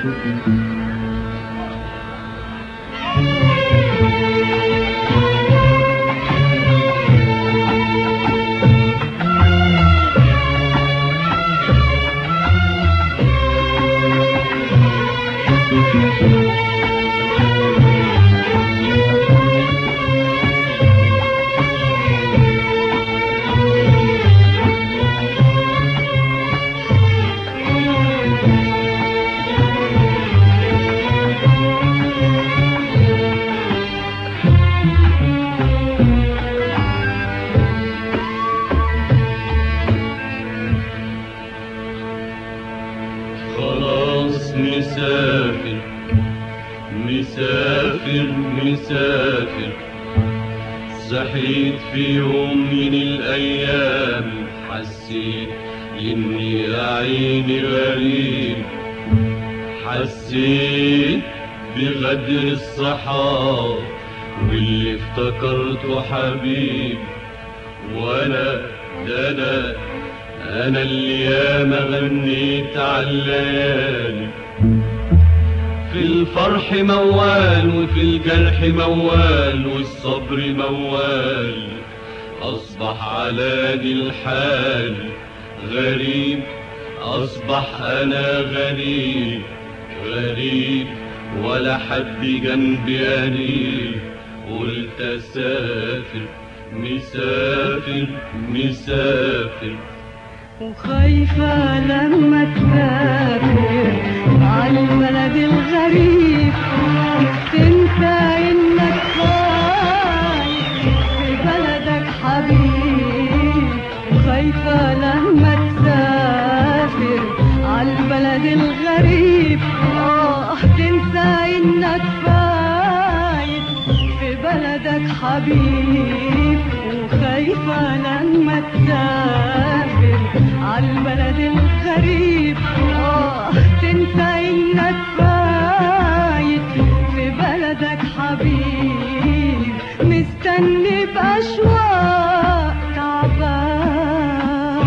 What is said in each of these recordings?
مسافر مسافر مسافر، صحيت في يوم من الأيام حسيت إني يا عيني غريب، حسيت بغدر الصحاب واللي افتكرته حبيب، وأنا ده أنا اللي ياما غنيت عالليالي، في الفرح موال وفي الجرح موال والصبر موال، أصبح على دي الحال غريب، أصبح أنا غريب غريب ولا حد جنبي قريب، قلت أسافر مسافر مسافر، وخايفة لما تسافر عالبلد الغريب تنسى انك خايف في بلدك حبيب، وخايفة لما تسافر عالبلد الغريب تنسى انك فايت في بلدك حبيب، وخايفة لما تسافر عالبلد الغريب تنسى انك فايت في بلدك حبيب، مستني بأشواق تعبان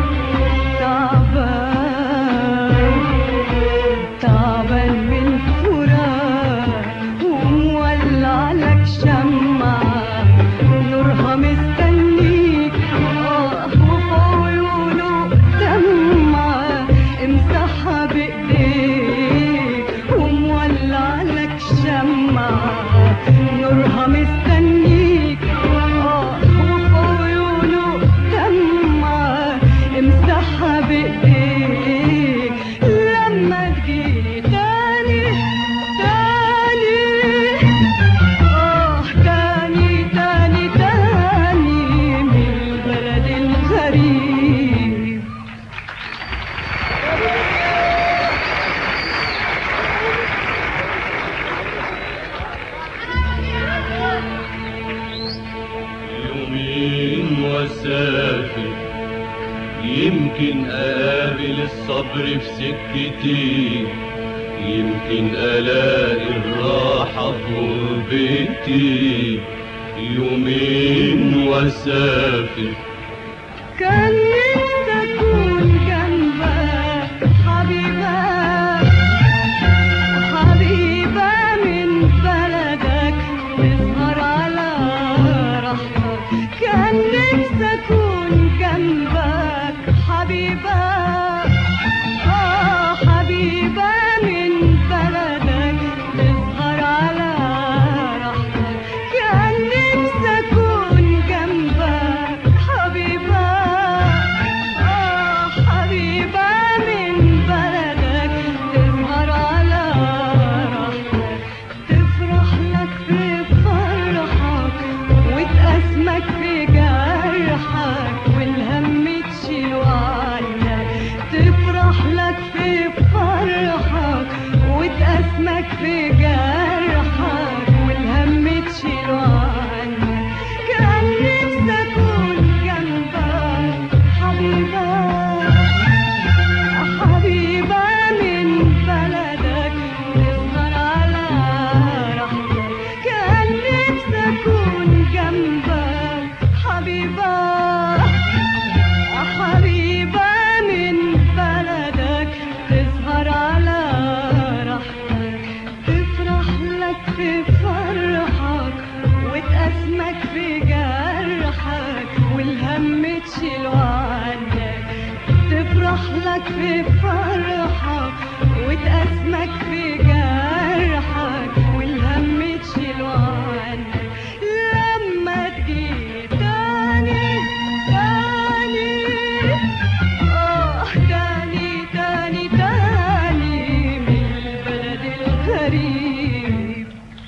تعبان تعبان من فراق، ومولع لك شمعة نورها مستنيك وفي عيونه دمعة امسحها بايديك، ومولع لك شمعة نورها مستنيك وفي عيونه دمعة امسحها بايديك، لما تجيلي تاني تاني تاني تاني من البلد الغريب. يومين واسافر يمكن اقابل الصبر في سكتي، يمكن الاقي الراحة في غربتي، يومين واسافر كان نفسي اكون جنبك حبيبة حبيبة من بلدك تسهر على راحتك، كان نفسي اكون جنبك حبيبة حبيبة من بلدك تسهر على راحتك، كان نفسي اكون جنبك حبيبة حبيبة من بلدك تسهر على راحتك، تفرح لك في فرحك وتأسمك في جرحك والهم تشيله عنك، تفرح لك في فرحك وتأسمك في جرحك والهم تشيله عنك، كان نفسي اكون جنبك حبيبة تفرح لك في فرحك وتأسمك في جرحك والهم تشيله عنك لما تجيني تاني تاني تاني تاني تاني من البلد الغريب.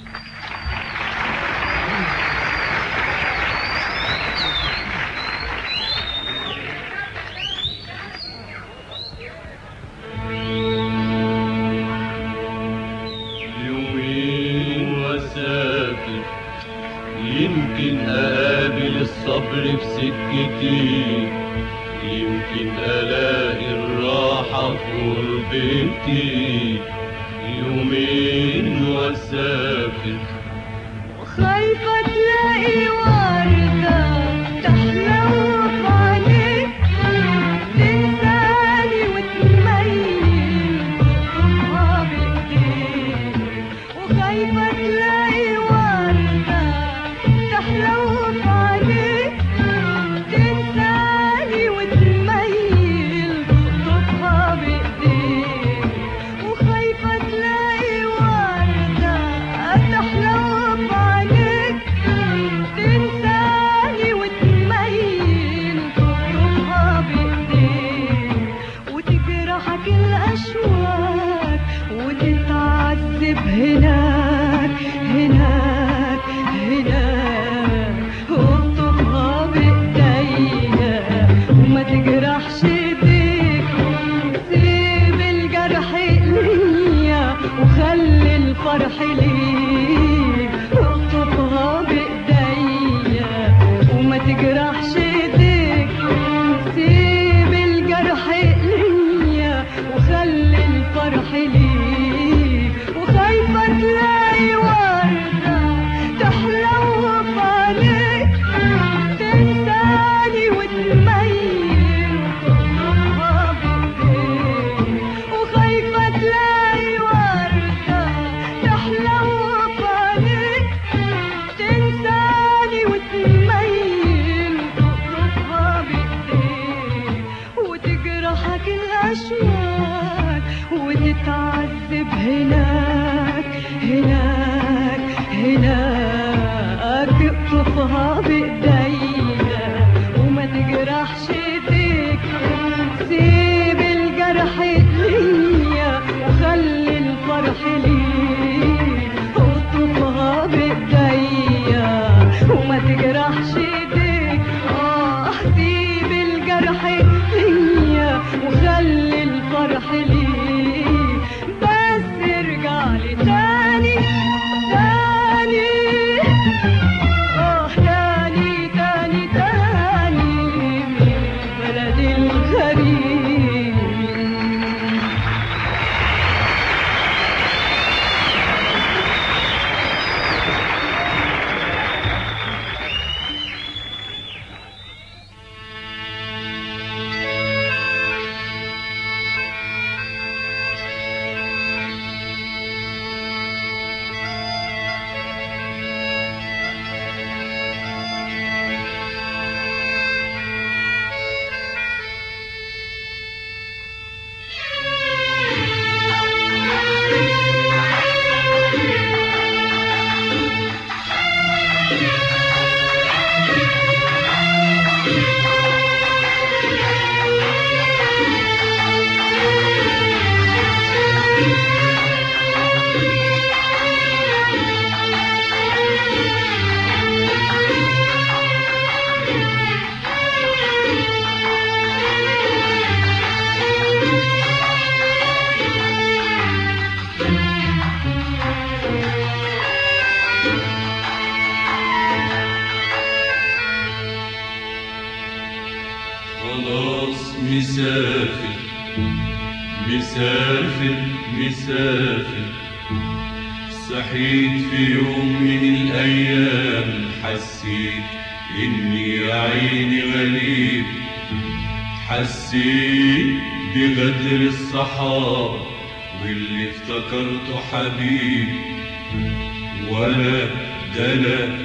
يمكن أقابل الصبر في سكتي، يمكن ألاقي الراحة في غربتي، يومين وأسافر خايفة تلاقي وردة تحلو في عينيك تنساني وتميل تطلبها بإيديك، وخايفة تلاقي وردة تحلو في عينيك تنساني وتميل تطلبها بإيديك، وخايفة تلاقي وردة تحلو في عينيك تنساني وتميل تطلبها بإيديك، وتجرحك الأشواك وتتعذب هناك هناك هناك واطلبها بإيديا وما تجرحش ايديك، سيب الجرح ليا وخلي الفرح ليك، واطلبها بإيديا وما تجرحش ايديك، سيب الجرح ليا وخلي الفرح ليك، وخايفة تلاقي وردة تحلو في عينيك تنساني وتميل وتطلبها بإيديك، وخايفة تلاقي وردة تحلو في عينيك تنساني وتميل وتطلبها بإيديك، وتجرحك الأشواك وتتعذب هناك هناك هناك، اقطفها بإيديا وما تجرحش ايديك، سيب الجرح ليا وخلي الفرح ليك، اقطفها بإيديا وما تجرحش ايديك، سيب الجرح ليا وخلي الفرح ليك، بس ارجعلي تاني تاني تاني تاني تاني من البلد الغريب. خلاص مسافر مسافر مسافر، صحيت في يوم من الأيام حسيت إني يا عيني غريب، حسيت بغدر الصحاب واللي افتكرته حبيب، وأنا ده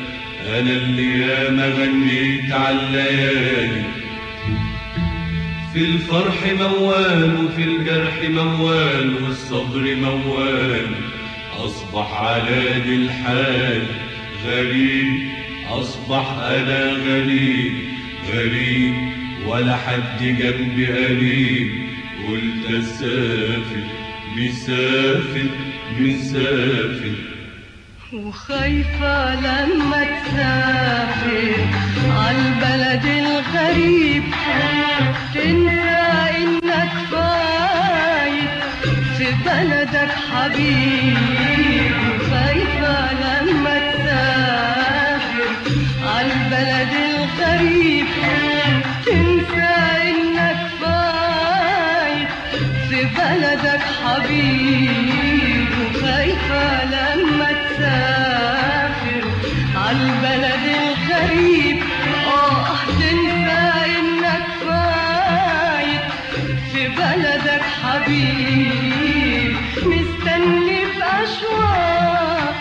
أنا اللي ياما غنيت عالليالي في الفرح موال وفي الجرح موال والصبر موال. أصبح على ذي الحال غريب، أصبح أنا غريب غريب، ولا حد جنبي قريب. قلت أسافر مسافر مسافر، وخايفة لما تسافر عالبلد الغريب تنسى إنك فايت في بلدك حبيب. وخايفة لما تسافر عالبلد الغريب تنسى إنك فايت في بلدك حبيب. وخايفة لما تسافر عالبلد الغريب تنسى إنك فايت في بلدك حبيب. مستني بأشواق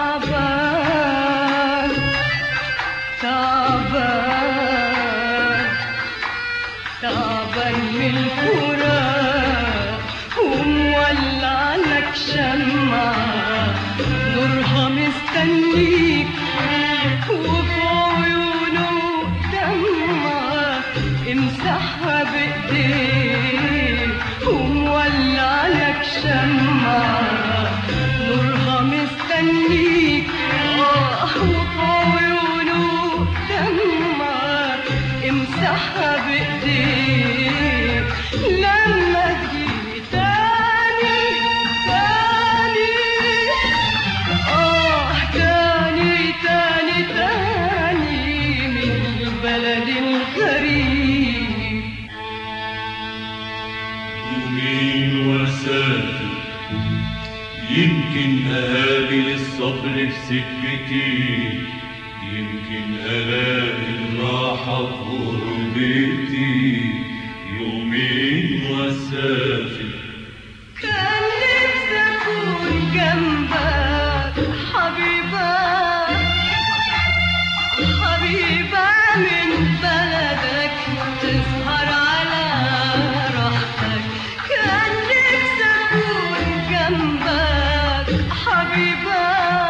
تعبان تعبان تعبان من الفراق، ومولع لك شمعة نورها مستنيك، وفي عيونه دمعة امسحها بايديك. ومولع لك شمعة نورها مستنيك، وفي عيونه دمعة امسحها بايديك. لما تجي تاني تاني تاني تاني تاني من البلد الغريب. يومين وأسافر يمكن أقابل الصبر في سكتي، يمكن ألاقي الراحة في غربتي. يومين وأسافر كان نفسي أكون جنبك حبيبة حبيبة من بلدك تسهر على راحتك. كان نفسي أكون جنبك حبيبة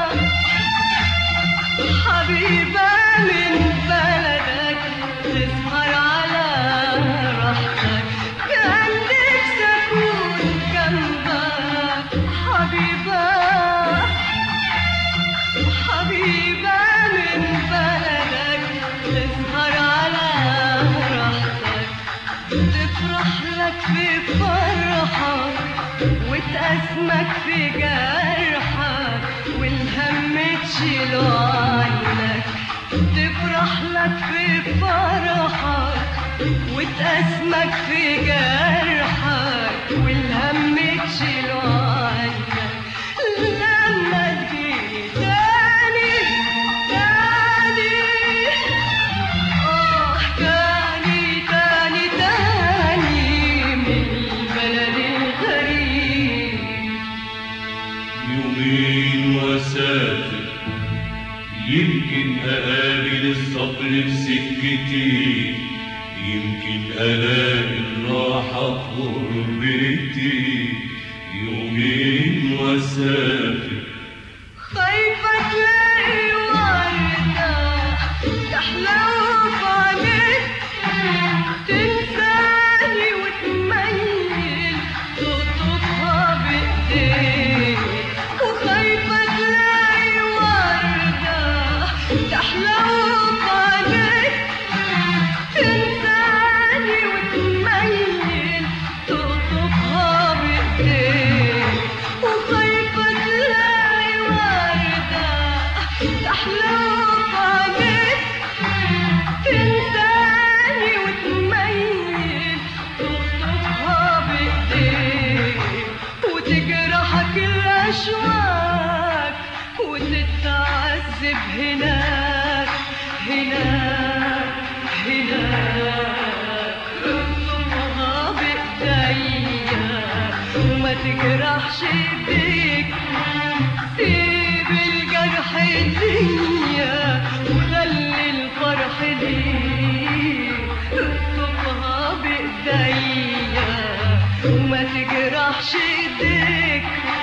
حبيبة من بلدك تسهر على راحتك. كان نفسي أكون جنبك حبيبة حبيبة من بلدك تسهر على راحتك. تفرح لك في فرحك وتأسمك في جرحك، والهم تشيله عنك. تفرح لك في فرحك وتأسمك في جرحك، والهم تشيله عنك. لما تجي تاني تاني تاني تاني تاني من البلد الغريب. يومين وأسافر يمكن أقابل الصبر في سكتي، يمكن ألاقي الراحة في غربتي. يومين وأسافر خايفة تلاقي وردة تحلو في عينيك تنساني وتميل تقطفها بإيديك. وخايفة تلاقي وردة تحلو في عينيك تنساني وتميل تقطفها بإيديك. وخايفة تلاقي وردة تحلو في عينيك تنساني وتميل تقطفها بإيديك. وتجرحك الأشواك وتتعذب هناك هناك هناك. اطلبها بإيديا وما تجرحش ايديك. سيب الجرح ليا وخلي الفرح ليك. اطلبها بإيديا وما تجرحش ايديك